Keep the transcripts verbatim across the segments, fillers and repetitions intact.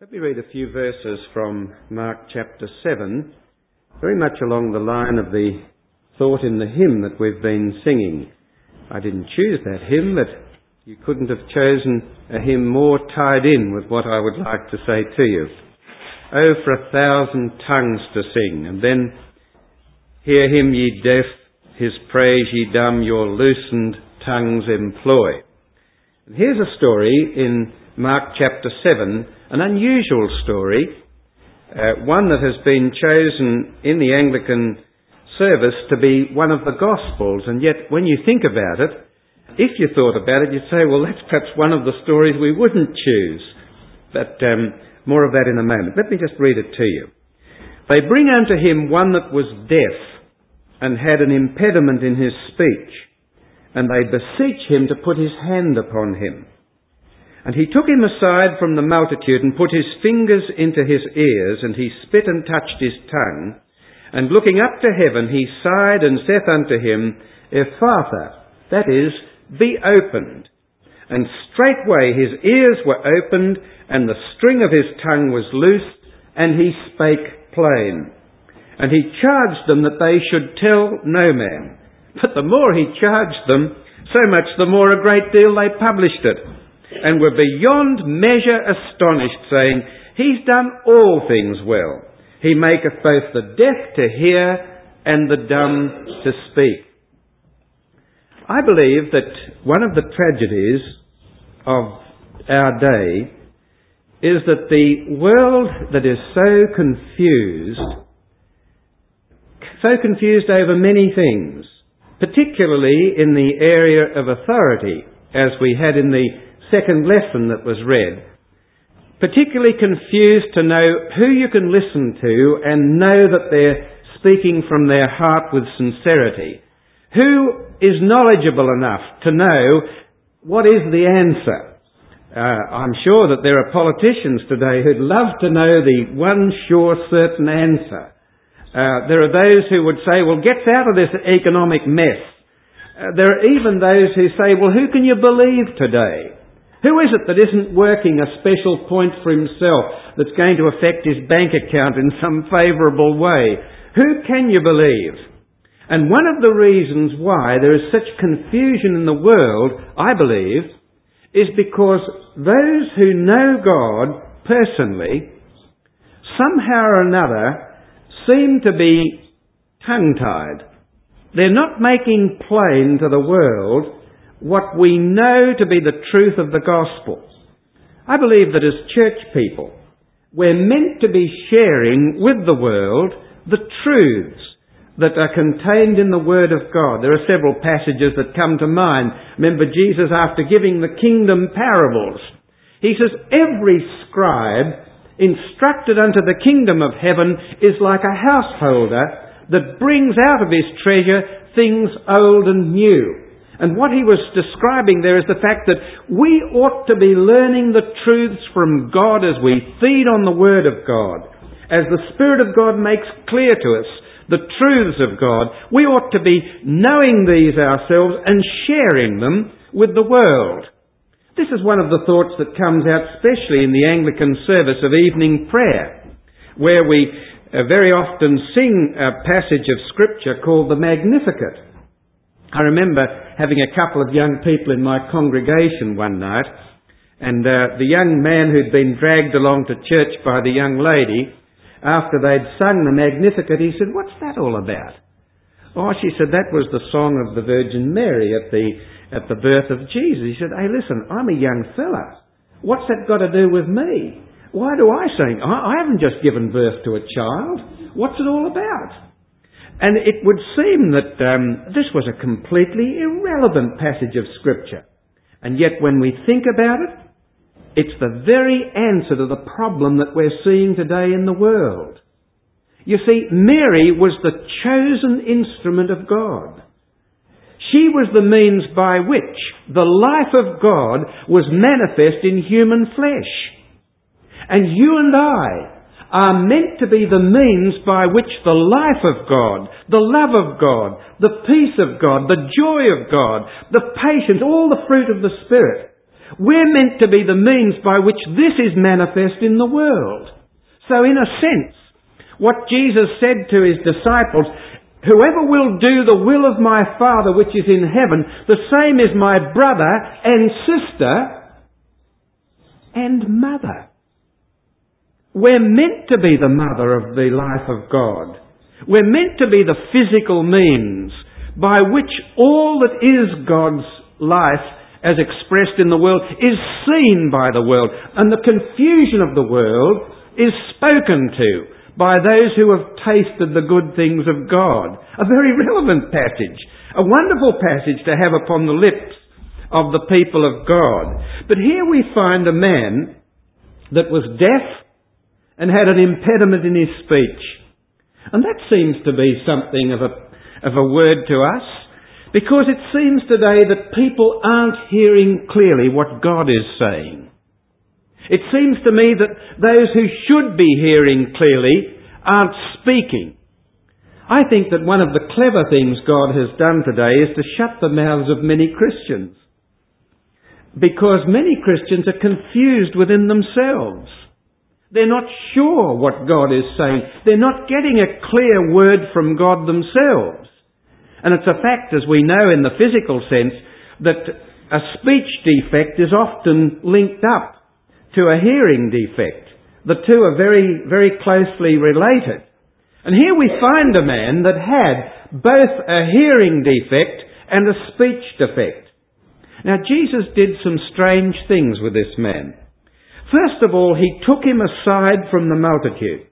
Let me read a few verses from Mark chapter seven, very much along the line of the thought in the hymn that we've been singing. I didn't choose that hymn, but you couldn't have chosen a hymn more tied in with what I would like to say to you. Oh, for a thousand tongues to sing, and then hear him, ye deaf, his praise, ye dumb, your loosened tongues employ. And here's a story in Mark chapter seven, an unusual story, uh, one that has been chosen in the Anglican service to be one of the Gospels, and yet when you think about it, if you thought about it, you'd say, well, that's perhaps one of the stories we wouldn't choose. But um, more of that in a moment. Let me just read it to you. They bring unto him one that was deaf and had an impediment in his speech, and they beseech him to put his hand upon him. And he took him aside from the multitude and put his fingers into his ears, and he spit and touched his tongue. And looking up to heaven, he sighed and saith unto him, Ephphatha, that is, be opened. And straightway his ears were opened, and the string of his tongue was loosed, and he spake plain. And he charged them that they should tell no man. But the more he charged them, so much the more a great deal they published it, and were beyond measure astonished, saying, He's done all things well. He maketh both the deaf to hear and the dumb to speak. I believe that one of the tragedies of our day is that the world that is so confused, so confused over many things, particularly in the area of authority, as we had in the second lesson that was read, particularly confused to know who you can listen to and know that they're speaking from their heart with sincerity. Who is knowledgeable enough to know what is the answer? Uh, I'm sure that there are politicians today who'd love to know the one sure certain answer. Uh, there are those who would say, well, get out of this economic mess. Uh, there are even those who say, well, who can you believe today? Who is it that isn't working a special point for himself that's going to affect his bank account in some favourable way? Who can you believe? And one of the reasons why there is such confusion in the world, I believe, is because those who know God personally, somehow or another, seem to be tongue-tied. They're not making plain to the world what we know to be the truth of the gospel. I believe that as church people, we're meant to be sharing with the world the truths that are contained in the Word of God. There are several passages that come to mind. Remember Jesus, after giving the kingdom parables, he says, every scribe instructed unto the kingdom of heaven is like a householder that brings out of his treasure things old and new. And what he was describing there is the fact that we ought to be learning the truths from God as we feed on the Word of God. As the Spirit of God makes clear to us the truths of God, we ought to be knowing these ourselves and sharing them with the world. This is one of the thoughts that comes out especially in the Anglican service of evening prayer, where we uh, very often sing a passage of Scripture called the Magnificat. I remember having a couple of young people in my congregation one night, and uh, the young man who'd been dragged along to church by the young lady, after they'd sung the Magnificat, he said, what's that all about? Oh, she said, that was the song of the Virgin Mary at the at the birth of Jesus. He said, hey, listen, I'm a young fella. What's that got to do with me? Why do I sing? I, I haven't just given birth to a child. What's it all about? And it would seem that um, this was a completely irrelevant passage of Scripture. And yet when we think about it, it's the very answer to the problem that we're seeing today in the world. You see, Mary was the chosen instrument of God. She was the means by which the life of God was manifest in human flesh. And you and I are meant to be the means by which the life of God, the love of God, the peace of God, the joy of God, the patience, all the fruit of the Spirit We're meant to be the means by which this is manifest in the world. So in a sense, what Jesus said to his disciples, whoever will do the will of my Father which is in heaven, the same is my brother and sister and mother. We're meant to be the mother of the life of God. We're meant to be the physical means by which all that is God's life as expressed in the world is seen by the world, and the confusion of the world is spoken to by those who have tasted the good things of God. A very relevant passage, a wonderful passage to have upon the lips of the people of God. But here we find a man that was deaf and had an impediment in his speech. And that seems to be something of a, of a word to us, because it seems today that people aren't hearing clearly what God is saying. It seems to me that those who should be hearing clearly aren't speaking. I think that one of the clever things God has done today is to shut the mouths of many Christians, because many Christians are confused within themselves. They're not sure what God is saying. They're not getting a clear word from God themselves. And it's a fact, as we know in the physical sense, that a speech defect is often linked up to a hearing defect. The two are very, very closely related. And here we find a man that had both a hearing defect and a speech defect. Now, Jesus did some strange things with this man. First of all, he took him aside from the multitude.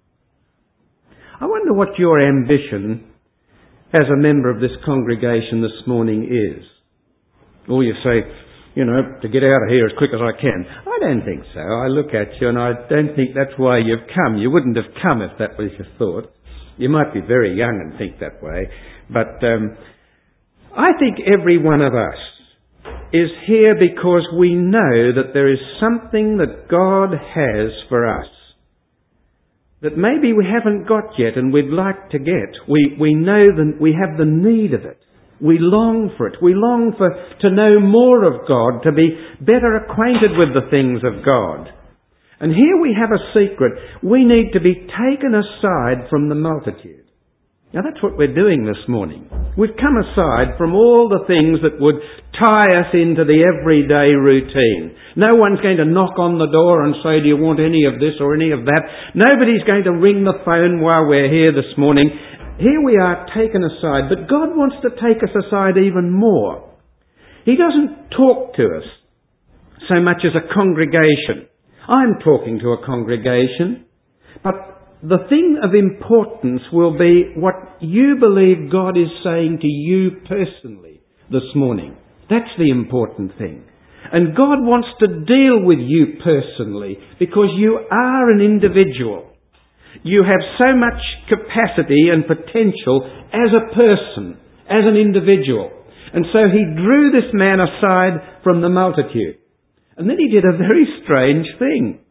I wonder what your ambition as a member of this congregation this morning is. Or you say, you know, to get out of here as quick as I can. I don't think so. I look at you and I don't think that's why you've come. You wouldn't have come if that was your thought. You might be very young and think that way. But um, I think every one of us is here because we know that there is something that God has for us that maybe we haven't got yet and we'd like to get. We, we know that we have the need of it. We long for it. We long for to know more of God, to be better acquainted with the things of God. And here we have a secret. We need to be taken aside from the multitude. Now that's what we're doing this morning. We've come aside from all the things that would tie us into the everyday routine. No one's going to knock on the door and say, do you want any of this or any of that? Nobody's going to ring the phone while we're here this morning. Here we are taken aside, but God wants to take us aside even more. He doesn't talk to us so much as a congregation. I'm talking to a congregation, but the thing of importance will be what you believe God is saying to you personally this morning. That's the important thing. And God wants to deal with you personally because you are an individual. You have so much capacity and potential as a person, as an individual. And so he drew this man aside from the multitude. And then he did a very strange thing.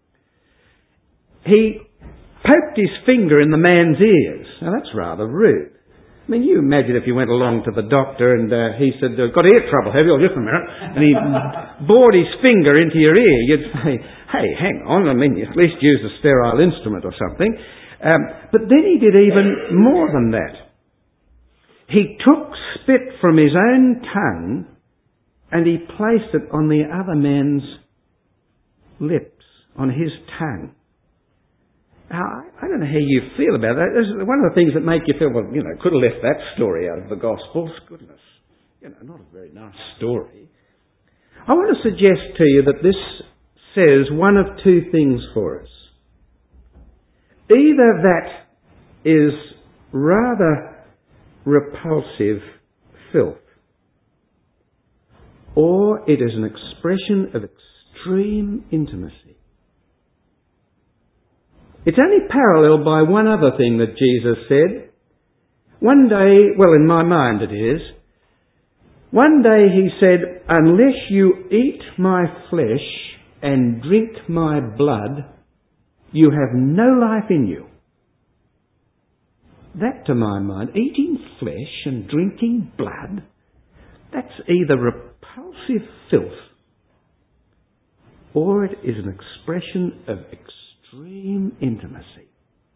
He poked his finger in the man's ears. Now that's rather rude. I mean, you imagine if you went along to the doctor and uh, he said, got ear trouble, have you? Oh, just a minute. And he bored his finger into your ear. You'd say, hey, hang on, I mean, at least use a sterile instrument or something. Um, but then he did even more than that. He took spit from his own tongue and he placed it on the other man's lips, on his tongue. Now, I don't know how you feel about that. This is one of the things that make you feel, well, you know, could have left that story out of the Gospels. Goodness. You know, not a very nice story. I want to suggest to you that this says one of two things for us. Either that is rather repulsive filth, or it is an expression of extreme intimacy. It's only paralleled by one other thing that Jesus said. One day, well, in my mind it is, one day he said, unless you eat my flesh and drink my blood, you have no life in you. That, to my mind, eating flesh and drinking blood, that's either repulsive filth or it is an expression of extreme intimacy.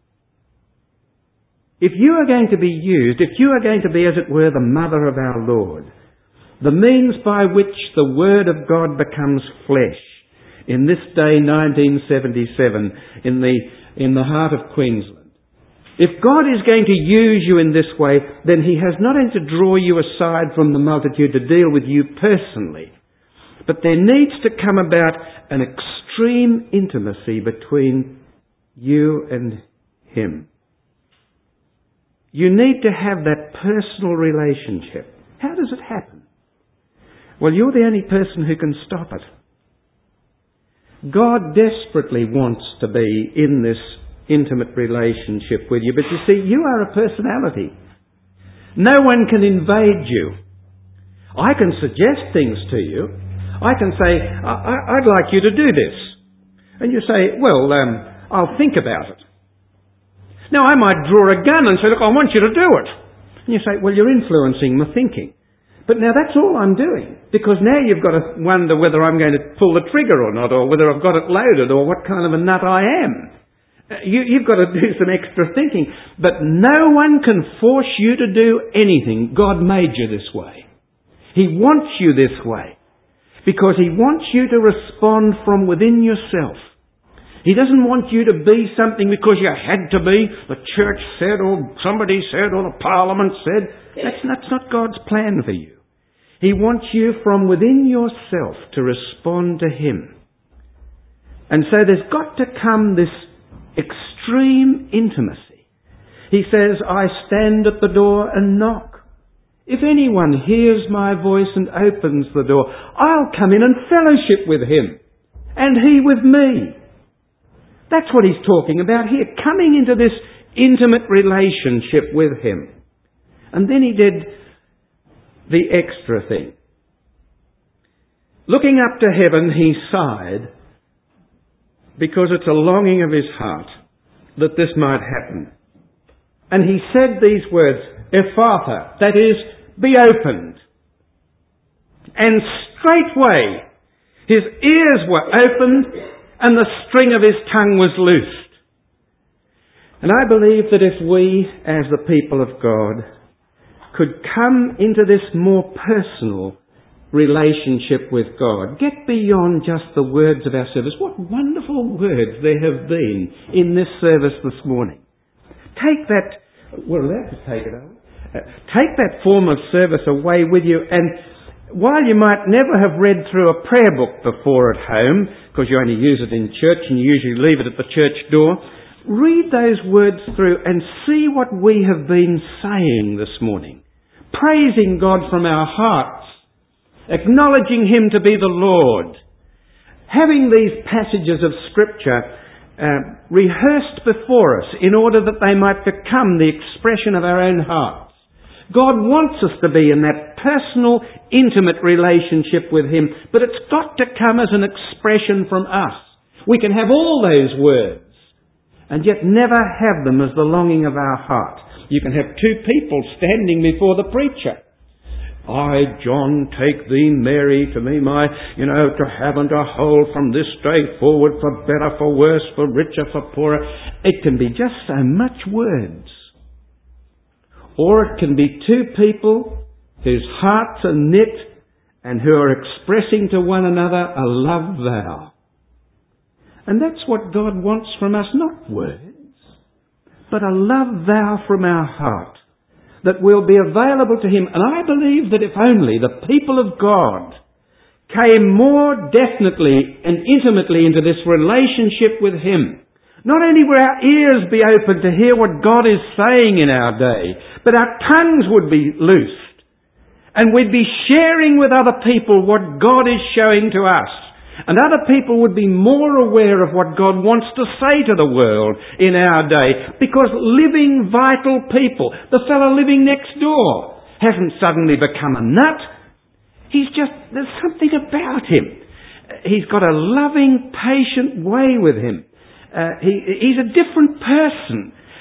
If you are going to be used, if you are going to be, as it were, the mother of our Lord, the means by which the Word of God becomes flesh, in this day nineteen seventy-seven, in the, in the heart of Queensland, if God is going to use you in this way, then He has not only to draw you aside from the multitude to deal with you personally, but there needs to come about an extreme intimacy between you and Him. You need to have that personal relationship. How does it happen? Well, you're the only person who can stop it. God desperately wants to be in this intimate relationship with you, but you see, you are a personality. No one can invade you. I can suggest things to you. I can say, I- I'd like you to do this. And you say, well, um, I'll think about it. Now, I might draw a gun and say, look, I want you to do it. And you say, well, you're influencing my thinking. But now that's all I'm doing, because now you've got to wonder whether I'm going to pull the trigger or not, or whether I've got it loaded, or what kind of a nut I am. You, you've got to do some extra thinking. But no one can force you to do anything. God made you this way. He wants you this way, because He wants you to respond from within yourself. He doesn't want you to be something because you had to be, the church said, or somebody said, or the parliament said. That's, that's not God's plan for you. He wants you from within yourself to respond to Him. And so there's got to come this extreme intimacy. He says, I stand at the door and knock. If anyone hears my voice and opens the door, I'll come in and fellowship with him, and he with me. That's what He's talking about here, coming into this intimate relationship with Him. And then He did the extra thing. Looking up to heaven, He sighed, because it's a longing of His heart that this might happen. And He said these words, Ephphatha, that is, be opened. And straightway His ears were opened, and the string of His tongue was loosed. And I believe that if we, as the people of God, could come into this more personal relationship with God, get beyond just the words of our service. What wonderful words there have been in this service this morning. Take that, we're allowed to take it, are we? Uh, take that form of service away with you, and while you might never have read through a prayer book before at home, because you only use it in church and you usually leave it at the church door, read those words through and see what we have been saying this morning. Praising God from our hearts, acknowledging Him to be the Lord, having these passages of Scripture uh, rehearsed before us in order that they might become the expression of our own hearts. God wants us to be in that personal, intimate relationship with Him, but it's got to come as an expression from us. We can have all those words, and yet never have them as the longing of our heart. You can have two people standing before the preacher. I, John, take thee, Mary, to me, my, you know, to have and to hold from this day forward, for better, for worse, for richer, for poorer. It can be just so much words. Or it can be two people whose hearts are knit and who are expressing to one another a love vow. And that's what God wants from us, not words, but a love vow from our heart that will be available to Him. And I believe that if only the people of God came more definitely and intimately into this relationship with Him, not only will our ears be open to hear what God is saying in our day, but our tongues would be loosed. And we'd be sharing with other people what God is showing to us. And other people would be more aware of what God wants to say to the world in our day. Because living, vital people, the fellow living next door, hasn't suddenly become a nut. He's just, there's something about him. He's got a loving, patient way with him. Uh, he, he's a different person.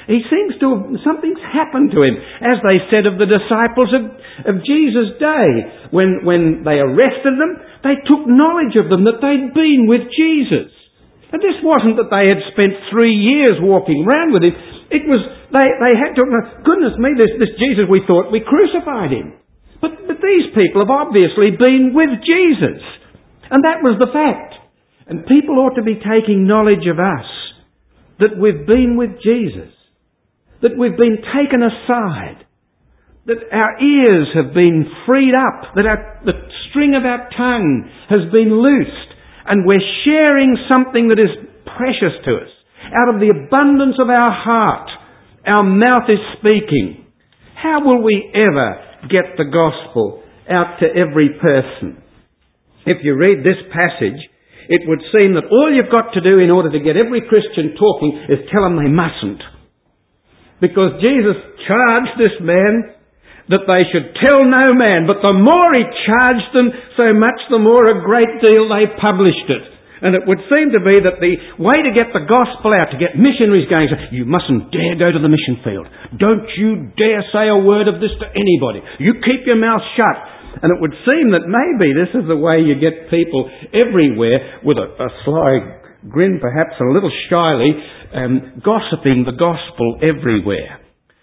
He seems to have, something's happened to him, as they said of the disciples of, of Jesus' day. When, when they arrested them, they took knowledge of them that they'd been with Jesus. And this wasn't that they had spent three years walking around with him. It was, they, they had to, goodness me, this, this Jesus, we thought we crucified him. But, but these people have obviously been with Jesus. And that was the fact. And people ought to be taking knowledge of us, that we've been with Jesus, that we've been taken aside, that our ears have been freed up, that our, the string of our tongue has been loosed, and we're sharing something that is precious to us. Out of the abundance of our heart, our mouth is speaking. How will we ever get the gospel out to every person? If you read this passage, it would seem that all you've got to do in order to get every Christian talking is tell them they mustn't. Because Jesus charged this man that they should tell no man. But the more he charged them, so much the more a great deal they published it. And it would seem to be that the way to get the gospel out, to get missionaries going, is you mustn't dare go to the mission field. Don't you dare say a word of this to anybody. You keep your mouth shut. And it would seem that maybe this is the way you get people everywhere with a, a sly grin, perhaps a little shyly, um, gossiping the gospel everywhere.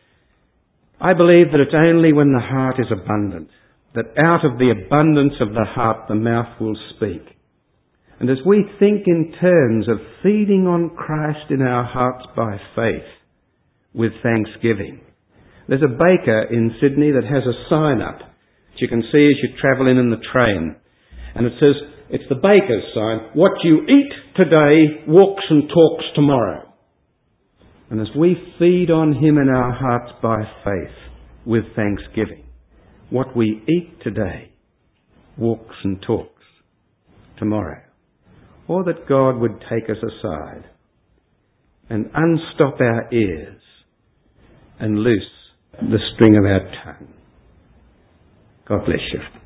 I believe that it's only when the heart is abundant, that out of the abundance of the heart the mouth will speak. And as we think in terms of feeding on Christ in our hearts by faith with thanksgiving, there's a baker in Sydney that has a sign up that you can see as you travel in in the train. And it says, it's the baker's sign, what you eat today walks and talks tomorrow. And as we feed on him in our hearts by faith with thanksgiving, what we eat today walks and talks tomorrow. Or that God would take us aside and unstop our ears and loose the string of our tongue. God bless you.